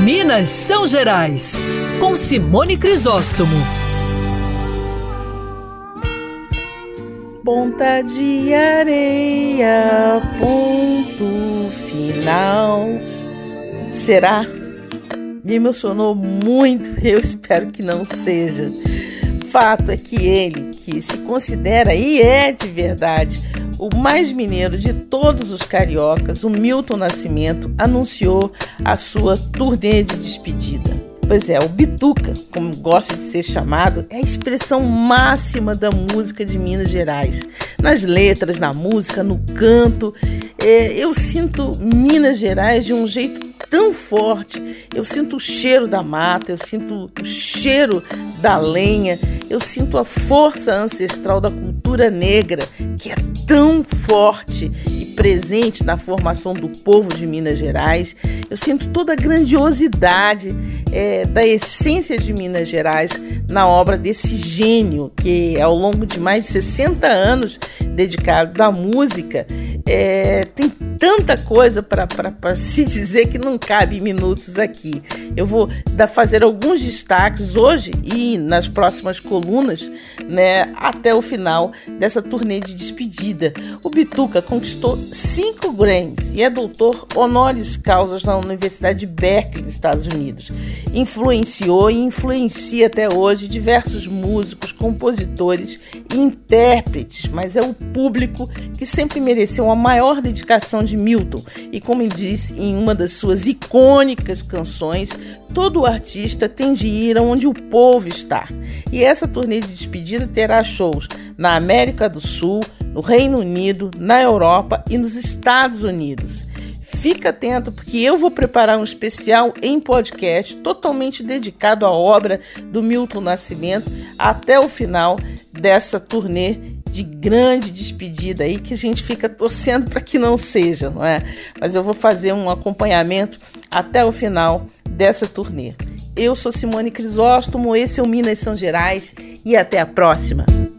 Minas São Gerais, com Simone Crisóstomo. Ponta de areia, ponto final. Será? Me emocionou muito, eu espero que não seja. Fato é que ele, que se considera e é de verdade o mais mineiro de todos os cariocas, o Milton Nascimento, anunciou a sua turnê de despedida. Pois é, o Bituca, como gosta de ser chamado, é a expressão máxima da música de Minas Gerais. Nas letras, na música, no canto, eu sinto Minas Gerais de um jeito tão forte. Eu sinto o cheiro da mata, eu sinto o cheiro da lenha, eu sinto a força ancestral da cultura negra, que é tão forte e presente na formação do povo de Minas Gerais. Eu sinto toda a grandiosidade da essência de Minas Gerais na obra desse gênio que, ao longo de mais de 60 anos dedicados à música, tem tanta coisa para se dizer que não cabe em minutos aqui. Eu vou fazer alguns destaques hoje e nas próximas colunas, né, até o final dessa turnê de despedida. O Bituca conquistou 5 Grammys e é doutor honoris causa na Universidade de Berkeley, dos Estados Unidos. Influenciou e influencia até hoje diversos músicos, compositores e intérpretes, mas é o público que sempre mereceu a maior dedicação de Milton. E como ele diz em uma das suas icônicas canções, todo artista tem de ir onde o povo está. E essa turnê de despedida terá shows na América do Sul, no Reino Unido, na Europa e nos Estados Unidos. Fica atento, porque eu vou preparar um especial em podcast totalmente dedicado à obra do Milton Nascimento até o final dessa turnê de grande despedida aí, que a gente fica torcendo para que não seja, não é? Mas eu vou fazer um acompanhamento até o final dessa turnê. Eu sou Simone Crisóstomo, esse é o Minas São Gerais e até a próxima.